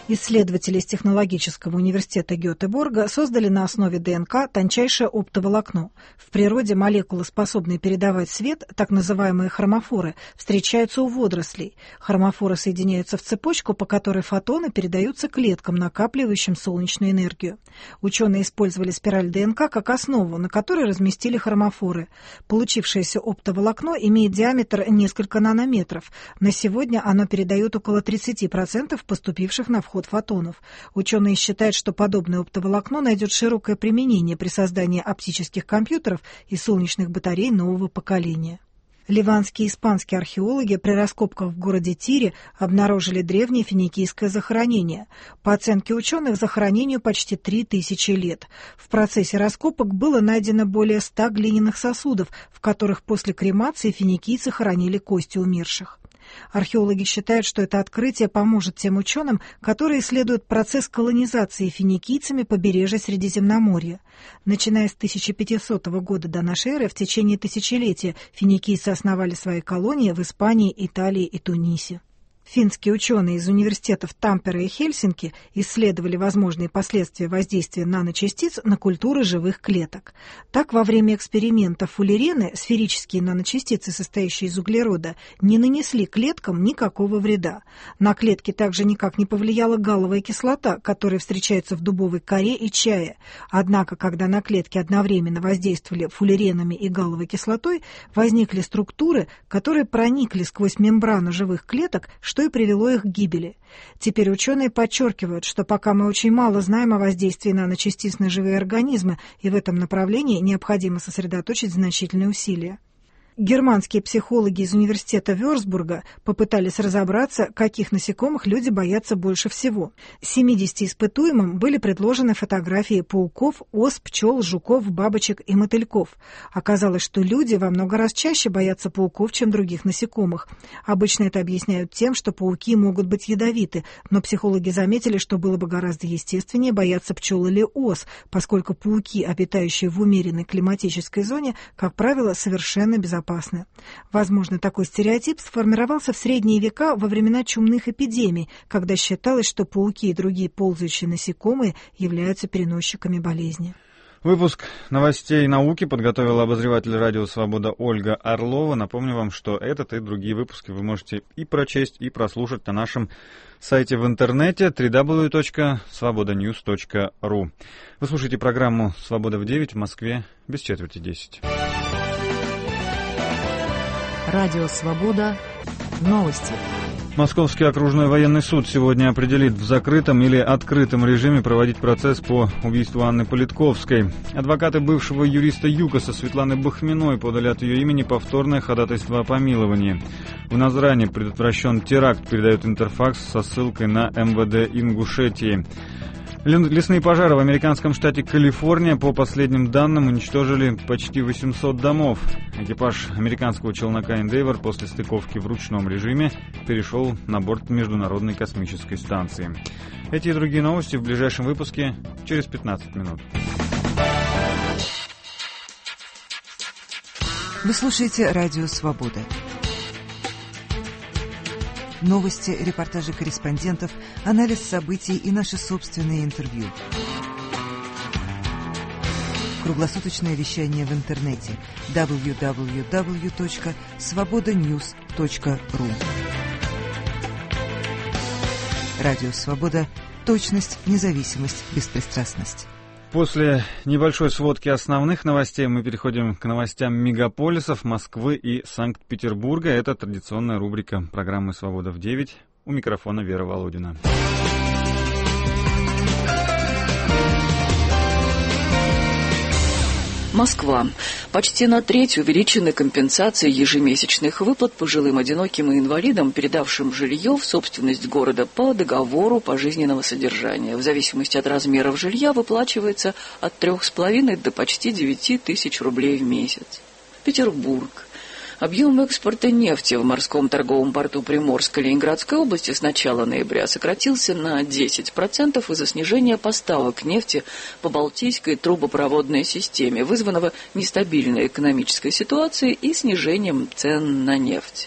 Исследователи из Технологического университета Гетеборга создали на основе ДНК тончайшее оптоволокно. В природе молекулы, способные передавать свет, так называемые хромофоры, встречаются у водорослей. Хромофоры соединяются в цепочку, по которой фотоны передаются клеткам, накапливающим солнечную энергию. Ученые использовали спираль ДНК как основу, на которой разместили хромофоры. Получившееся оптоволокно имеет диаметр несколько нанометров. На сегодня оно передает около 30% поступивших на вход фотонов. Ученые считают, что подобное оптоволокно найдет широкое применение при создании оптических компьютеров и солнечных батарей нового поколения. Ливанские и испанские археологи при раскопках в городе Тире обнаружили древнее финикийское захоронение. По оценке ученых, захоронению почти 3000 лет. В процессе раскопок было найдено более 100 глиняных сосудов, в которых после кремации финикийцы хоронили кости умерших. Археологи считают, что это открытие поможет тем ученым, которые исследуют процесс колонизации финикийцами побережья Средиземноморья. Начиная с 1500 года до нашей эры, в течение тысячелетия финикийцы основали свои колонии в Испании, Италии и Тунисе. Финские ученые из университетов Тампере и Хельсинки исследовали возможные последствия воздействия наночастиц на культуры живых клеток. Так, во время эксперимента фуллерены, сферические наночастицы, состоящие из углерода, не нанесли клеткам никакого вреда. На клетки также никак не повлияла галловая кислота, которая встречается в дубовой коре и чае. Однако, когда на клетки одновременно воздействовали фуллеренами и галловой кислотой, возникли структуры, которые проникли сквозь мембрану живых клеток, что и привело их к гибели. Теперь ученые подчеркивают, что пока мы очень мало знаем о воздействии наночастиц на живые организмы, и в этом направлении необходимо сосредоточить значительные усилия. Германские психологи из университета Вюрцбурга попытались разобраться, каких насекомых люди боятся больше всего. 70 испытуемым были предложены фотографии пауков, ос, пчел, жуков, бабочек и мотыльков. Оказалось, что люди во много раз чаще боятся пауков, чем других насекомых. Обычно это объясняют тем, что пауки могут быть ядовиты, но психологи заметили, что было бы гораздо естественнее бояться пчел или ос, поскольку пауки, обитающие в умеренной климатической зоне, как правило, совершенно безопасны. Возможно, такой стереотип сформировался в средние века во времена чумных эпидемий, когда считалось, что пауки и другие ползающие насекомые являются переносчиками болезни. Выпуск новостей науки подготовила обозреватель «Радио Свобода» Ольга Орлова. Напомню вам, что этот и другие выпуски вы можете и прочесть, и прослушать на нашем сайте в интернете www.svobodanews.ru. Вы слушаете программу «Свобода в 9» в Москве без четверти 10. Радио «Свобода». Новости. Московский окружной военный суд сегодня определит, в закрытом или открытом режиме проводить процесс по убийству Анны Политковской. Адвокаты бывшего юриста ЮКОСа Светланы Бахминой подали от ее имени повторное ходатайство о помиловании. В Назране предотвращен теракт, передает Интерфакс со ссылкой на МВД Ингушетии. Лесные пожары в американском штате Калифорния, по последним данным, уничтожили почти 800 домов. Экипаж американского челнока Endeavour после стыковки в ручном режиме перешел на борт Международной космической станции. Эти и другие новости в ближайшем выпуске через 15 минут. Вы слушаете «Радио Свобода». Новости, репортажи корреспондентов, анализ событий и наши собственные интервью. Круглосуточное вещание в интернете www.svobodanews.ru. Радио Свобода. Точность, независимость, беспристрастность. После небольшой сводки основных новостей мы переходим к новостям мегаполисов Москвы и Санкт-Петербурга. Это традиционная рубрика программы «Свобода в 9». У микрофона Вера Володина. Москва. Почти на треть увеличены компенсации ежемесячных выплат пожилым одиноким и инвалидам, передавшим жилье в собственность города по договору пожизненного содержания. В зависимости от размеров жилья выплачивается от 3,5 до почти 9 тысяч рублей в месяц. Петербург. Объем экспорта нефти в морском торговом порту Приморской Ленинградской области с начала ноября сократился на 10% из-за снижения поставок нефти по Балтийской трубопроводной системе, вызванного нестабильной экономической ситуацией и снижением цен на нефть.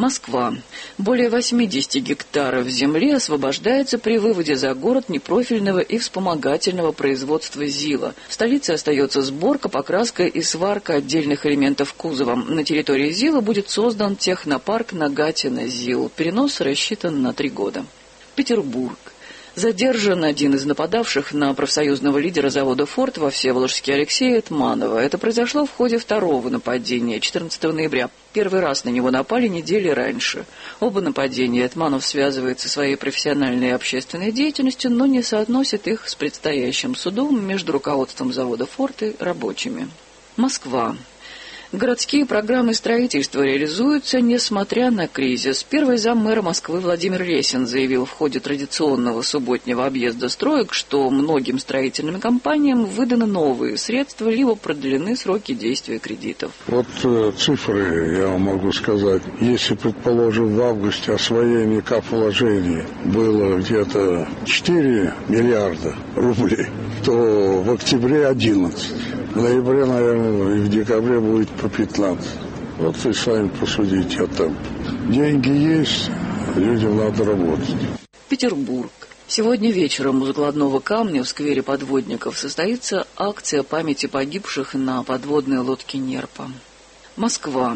Москва. Более 80 гектаров земли освобождается при выводе за город непрофильного и вспомогательного производства ЗИЛа. В столице остается сборка, покраска и сварка отдельных элементов кузова. На территории ЗИЛа будет создан технопарк Нагатино-ЗИЛ. Перенос рассчитан на 3 года. Петербург. Задержан один из нападавших на профсоюзного лидера завода «Форд» во Всеволожске Алексея Этманова. Это произошло в ходе второго нападения 14 ноября. Первый раз на него напали недели раньше. Оба нападения Этманов связывает со своей профессиональной и общественной деятельностью, но не соотносит их с предстоящим судом между руководством завода «Форд» и рабочими. Москва. Городские программы строительства реализуются, несмотря на кризис. Первый заммэра Москвы Владимир Ресин заявил в ходе традиционного субботнего объезда строек, что многим строительным компаниям выданы новые средства, либо продлены сроки действия кредитов. Вот цифры я вам могу сказать. Если, предположим, в августе освоение капвложений было где-то 4 миллиарда рублей, то в октябре 11. В ноябре, наверное, и в декабре будет по 15. Вот вы сами посудите о темпе. Деньги есть, людям надо работать. Петербург. Сегодня вечером у Закладного камня в сквере подводников состоится акция памяти погибших на подводной лодке «Нерпа». Москва.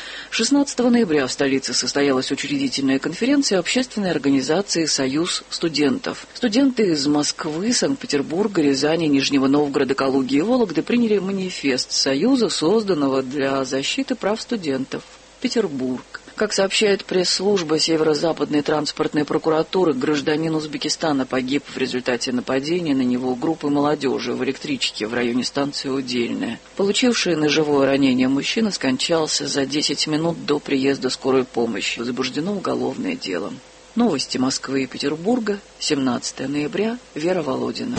16 ноября в столице состоялась учредительная конференция общественной организации «Союз студентов». Студенты из Москвы, Санкт-Петербурга, Рязани, Нижнего Новгорода, Калуги и Вологды приняли манифест Союза, созданного для защиты прав студентов. Петербург. Как сообщает пресс-служба Северо-Западной транспортной прокуратуры, гражданин Узбекистана погиб в результате нападения на него группы молодежи в электричке в районе станции Удельная. Получивший ножевое ранение мужчина скончался за 10 минут до приезда скорой помощи. Возбуждено уголовное дело. Новости Москвы и Петербурга. 17 ноября. Вера Володина.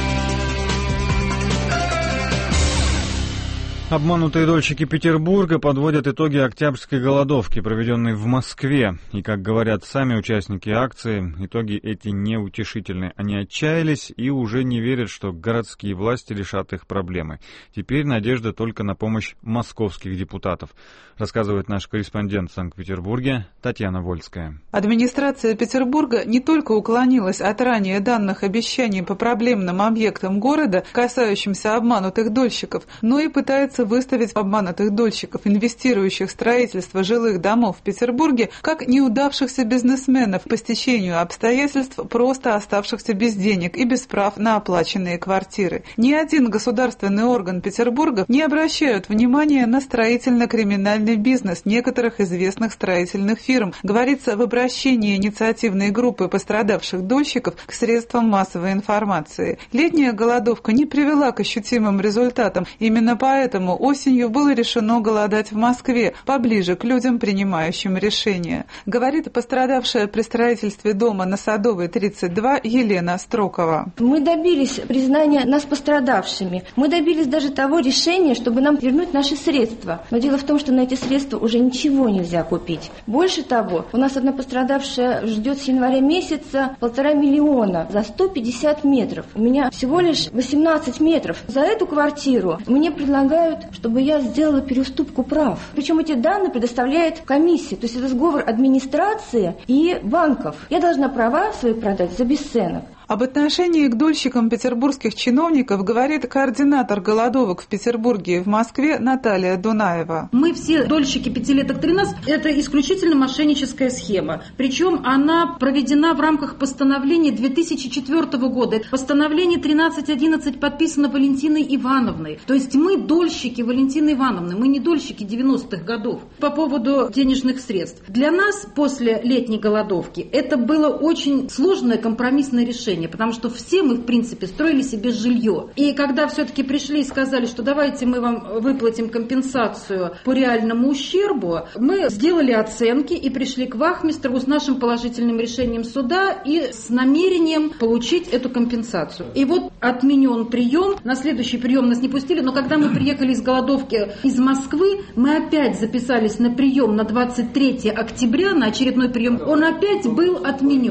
Обманутые дольщики Петербурга подводят итоги октябрьской голодовки, проведенной в Москве. И, как говорят сами участники акции, итоги эти неутешительны. Они отчаялись и уже не верят, что городские власти решат их проблемы. Теперь надежда только на помощь московских депутатов, рассказывает наш корреспондент в Санкт-Петербурге Татьяна Вольская. Администрация Петербурга не только уклонилась от ранее данных обещаний по проблемным объектам города, касающимся обманутых дольщиков, но и пытается выставить обманутых дольщиков, инвестирующих в строительство жилых домов в Петербурге, как неудавшихся бизнесменов по стечению обстоятельств, просто оставшихся без денег и без прав на оплаченные квартиры. Ни один государственный орган Петербурга не обращает внимания на строительно-криминальный бизнес некоторых известных строительных фирм, говорится в обращении инициативной группы пострадавших дольщиков к средствам массовой информации. Летняя голодовка не привела к ощутимым результатам. Именно поэтому осенью было решено голодать в Москве, поближе к людям, принимающим решения. Говорит пострадавшая при строительстве дома на Садовой, 32, Елена Строкова. Мы добились признания нас пострадавшими. Мы добились даже того решения, чтобы нам вернуть наши средства. Но дело в том, что на эти средства уже ничего нельзя купить. Больше того, у нас одна пострадавшая ждет с января месяца 1,5 миллиона за 150 метров. У меня всего лишь 18 метров. За эту квартиру мне предлагают, чтобы я сделала переуступку прав. Причем эти данные предоставляет комиссия. То есть это сговор администрации и банков. Я должна права свои продать за бесценок. Об отношении к дольщикам петербургских чиновников говорит координатор голодовок в Петербурге и в Москве Наталья Дунаева. Мы все дольщики пятилеток 13, это исключительно мошенническая схема. Причем она проведена в рамках постановления 2004 года. Постановление 1311 подписано Валентиной Ивановной. То есть мы дольщики Валентины Ивановны, мы не дольщики 90-х годов. По поводу денежных средств. Для нас после летней голодовки это было очень сложное компромиссное решение. Потому что все мы, в принципе, строили себе жилье. И когда все-таки пришли и сказали, что давайте мы вам выплатим компенсацию по реальному ущербу, мы сделали оценки и пришли к вахмистру с нашим положительным решением суда и с намерением получить эту компенсацию. И вот отменен прием, на следующий прием нас не пустили, но когда мы приехали из голодовки из Москвы, мы опять записались на прием на 23 октября, на очередной прием, он опять был отменен.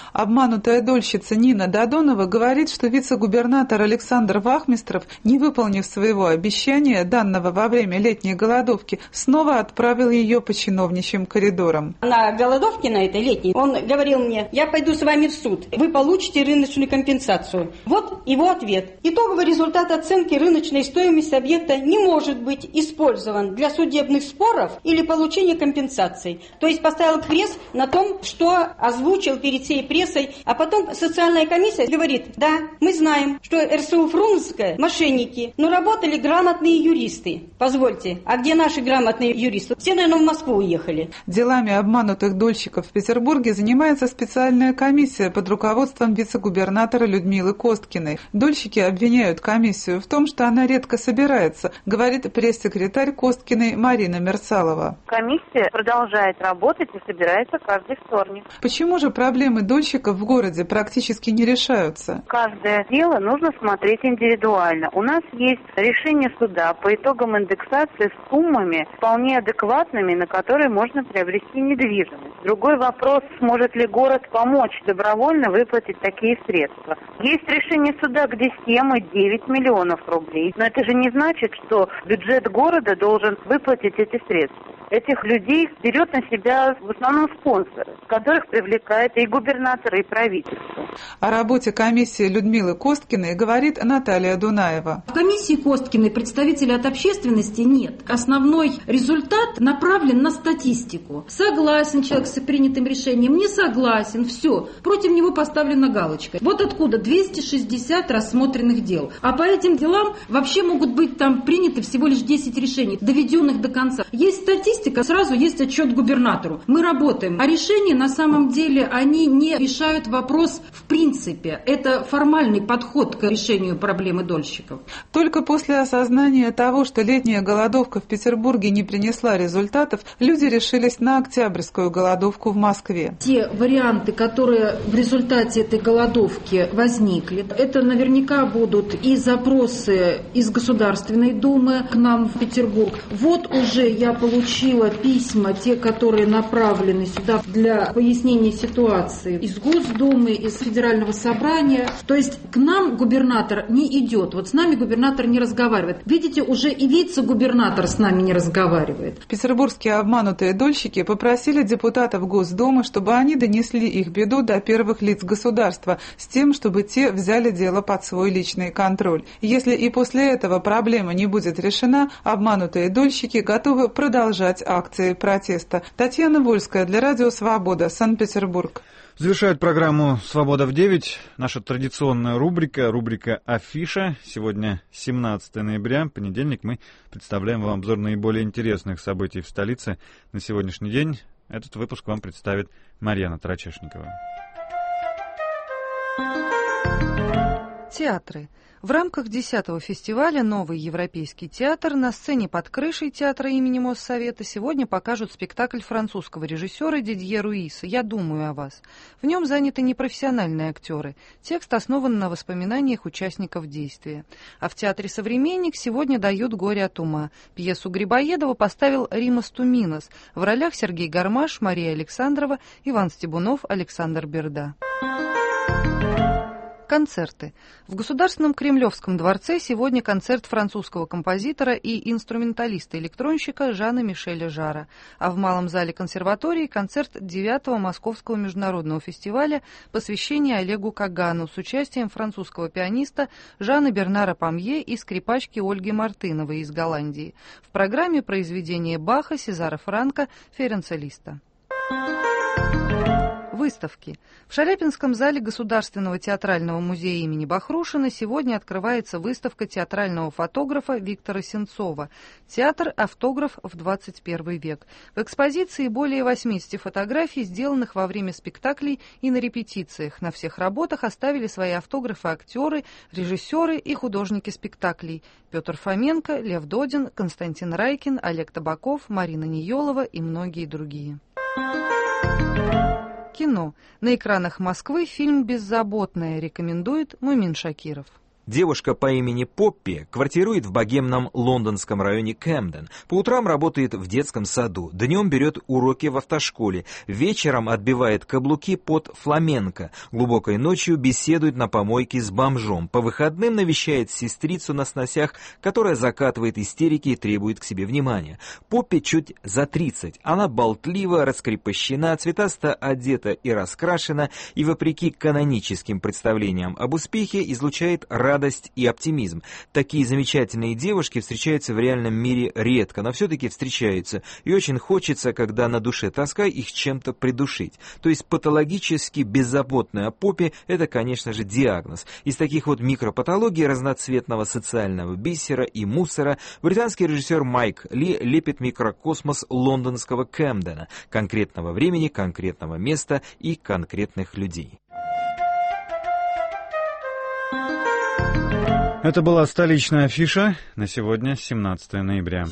Обманутая дольщица Нина Додонова говорит, что вице-губернатор Александр Вахмистров, не выполнив своего обещания, данного во время летней голодовки, снова отправил ее по чиновничьим коридорам. На голодовке на этой летней он говорил мне: я пойду с вами в суд, вы получите рыночную компенсацию. Вот его ответ. Итоговый результат оценки рыночной стоимости объекта не может быть использован для судебных споров или получения компенсаций. То есть поставил крест на том, что озвучил перед всей прессой, а потом социальная комиссия говорит: да, мы знаем, что РСУ Фрунзенская мошенники, но работали грамотные юристы. Позвольте, а где наши грамотные юристы? Все, наверное, в Москву уехали. Делами обманутых дольщиков в Петербурге занимается специальная комиссия под руководством вице-губернатора Людмилы Косткиной. Дольщики обвиняют комиссию в том, что она редко собирается, говорит пресс-секретарь Косткиной Марина Мерсалова. Комиссия продолжает работать и собирается каждый вторник. Почему же проблемы дольщиков в городе практически не решаются? Каждое дело нужно смотреть индивидуально. У нас есть решение суда по итогам индексации с суммами вполне адекватными, на которые можно приобрести недвижимость. Другой вопрос, сможет ли город помочь добровольно выплатить такие средства. Есть решение суда, где 7 и 9 миллионов рублей. Но это же не значит, что бюджет города должен выплатить эти средства. Этих людей берет на себя в основном спонсоры, которых привлекает и губернатор, и правительство. О работе комиссии Людмилы Косткиной говорит Наталья Дунаева. В комиссии Косткиной представителей от общественности нет. Основной результат направлен на статистику. Согласен человек с принятым решением, не согласен, все. Против него поставлена галочка. Вот откуда 260 рассмотренных дел. А по этим делам вообще могут быть там приняты всего лишь 10 решений, доведенных до конца. Есть статистика, сразу есть отчет губернатору. Мы работаем. А решения на самом деле они не решают вопрос в принципе. Это формальный подход к решению проблемы дольщиков. Только после осознания того, что летняя голодовка в Петербурге не принесла результатов, люди решились на октябрьскую голодовку в Москве. Те варианты, которые в результате этой голодовки возникли, это наверняка будут и запросы из Государственной Думы к нам в Петербург. Вот уже я получила письма, те, которые направлены сюда для пояснения ситуации из Госдумы, из Федерального собрания. То есть к нам губернатор не идет. Вот с нами губернатор не разговаривает. Видите, уже и вице-губернатор с нами не разговаривает. Петербургские обманутые дольщики попросили депутатов Госдумы, чтобы они донесли их беду до первых лиц государства, с тем, чтобы те взяли дело под свой личный контроль. Если и после этого проблема не будет решена, обманутые дольщики готовы продолжать акции протеста. Татьяна Вольская для Радио Свобода, Санкт-Петербург. Завершает программу «Свобода в 9» наша традиционная рубрика «Афиша». Сегодня 17 ноября, понедельник. Мы представляем вам обзор наиболее интересных событий в столице. На сегодняшний день этот выпуск вам представит Марьяна Тарачешникова. Театры. В рамках 10-го фестиваля «Новый европейский театр» на сцене под крышей театра имени Моссовета сегодня покажут спектакль французского режиссера Дидье Руиса «Я думаю о вас». В нем заняты непрофессиональные актеры. Текст основан на воспоминаниях участников действия. А в театре «Современник» сегодня дают «Горе от ума». Пьесу Грибоедова поставил Римас Туминас. В ролях Сергей Гармаш, Мария Александрова, Иван Стебунов, Александр Берда. Концерты. В Государственном Кремлевском дворце сегодня концерт французского композитора и инструменталиста-электронщика Жана Мишеля Жара, а в Малом зале консерватории концерт 9-го Московского международного фестиваля посвящения Олегу Кагану с участием французского пианиста Жана Бернара Памье и скрипачки Ольги Мартыновой из Голландии. В программе произведения Баха, Сезара Франка, Ференца Листа. Выставки. В Шаляпинском зале Государственного театрального музея имени Бахрушина сегодня открывается выставка театрального фотографа Виктора Сенцова «Театр. Автограф в 21 век». В экспозиции более 80 фотографий, сделанных во время спектаклей и на репетициях. На всех работах оставили свои автографы актеры, режиссеры и художники спектаклей: Петр Фоменко, Лев Додин, Константин Райкин, Олег Табаков, Марина Ниелова и многие другие. Кино. На экранах Москвы фильм «Беззаботная» рекомендует Мумин Шакиров. Девушка по имени Поппи квартирует в богемном лондонском районе Кэмден. По утрам работает в детском саду, днем берет уроки в автошколе, вечером отбивает каблуки под фламенко, глубокой ночью беседует на помойке с бомжом, по выходным навещает сестрицу на сносях, которая закатывает истерики и требует к себе внимания. Поппи чуть за 30. Она болтлива, раскрепощена, цветасто одета и раскрашена, и, вопреки каноническим представлениям об успехе, излучает радость и оптимизм. Такие замечательные девушки встречаются в реальном мире редко, но все-таки встречаются, и очень хочется, когда на душе тоска, их чем-то придушить. То есть патологически беззаботная Поппи – это, конечно же, диагноз. Из таких вот микропатологий разноцветного социального бисера и мусора британский режиссер Майк Ли лепит микрокосмос лондонского Кэмдена, конкретного времени, конкретного места и конкретных людей. Это была столичная афиша на сегодня, 17 ноября.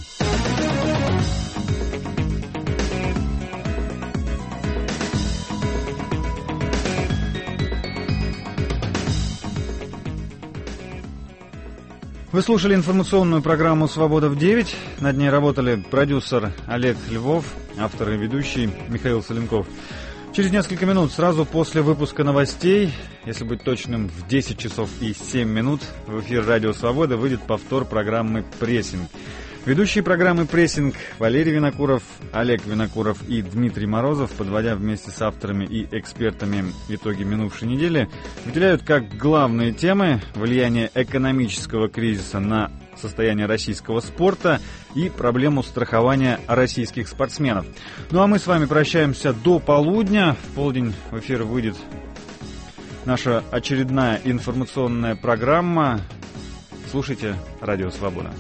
Вы слушали информационную программу «Свобода в 9». Над ней работали продюсер Олег Львов, автор и ведущий Михаил Соленков. Через несколько минут, сразу после выпуска новостей, если быть точным, в 10 часов и 7 минут, в эфир «Радио Свобода» выйдет повтор программы «Прессинг». Ведущие программы «Прессинг» Валерий Винокуров, Олег Винокуров и Дмитрий Морозов, подводя вместе с авторами и экспертами итоги минувшей недели, выделяют как главные темы влияние экономического кризиса на состояние российского спорта и проблему страхования российских спортсменов. Ну а мы с вами прощаемся до полудня. В полдень в эфир выйдет наша очередная информационная программа. Слушайте «Радио Свобода».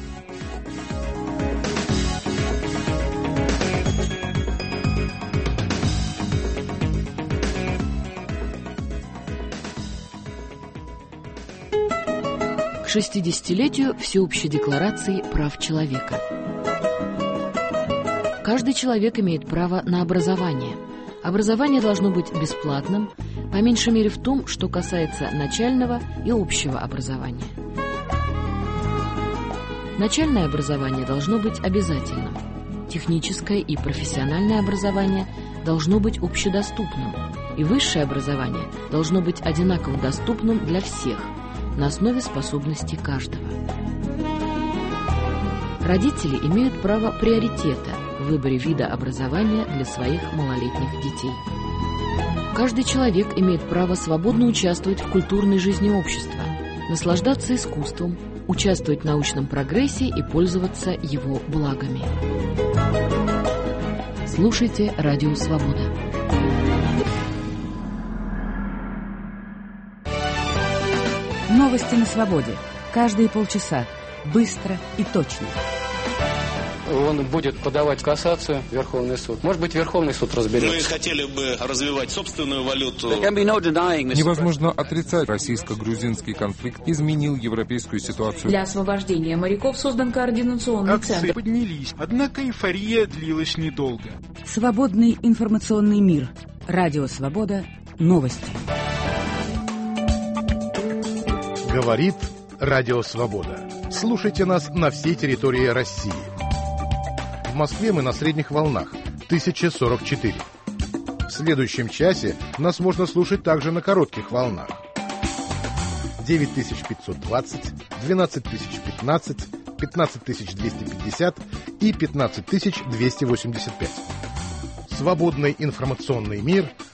К 60-летию Всеобщей декларации прав человека. Каждый человек имеет право на образование. Образование должно быть бесплатным, по меньшей мере в том, что касается начального и общего образования. Начальное образование должно быть обязательным. Техническое и профессиональное образование должно быть общедоступным. И высшее образование должно быть одинаково доступным для всех, на основе способностей каждого. Родители имеют право приоритета в выборе вида образования для своих малолетних детей. Каждый человек имеет право свободно участвовать в культурной жизни общества, наслаждаться искусством, участвовать в научном прогрессе и пользоваться его благами. Слушайте «Радио Свобода». Новости на свободе. Каждые полчаса. Быстро и точно. Он будет подавать кассацию в Верховный суд. Может быть, Верховный суд разберется. Мы хотели бы развивать собственную валюту. Невозможно отрицать, российско-грузинский конфликт изменил европейскую ситуацию. Для освобождения моряков создан координационный Акции центр. поднялись, однако эйфория длилась недолго. Свободный информационный мир. Радио Свобода. Новости. Говорит Радио Свобода. Слушайте нас на всей территории России. В Москве мы на средних волнах 1044. В следующем часе нас можно слушать также на коротких волнах 9520, 12015, 15250 и 15285. Свободный информационный мир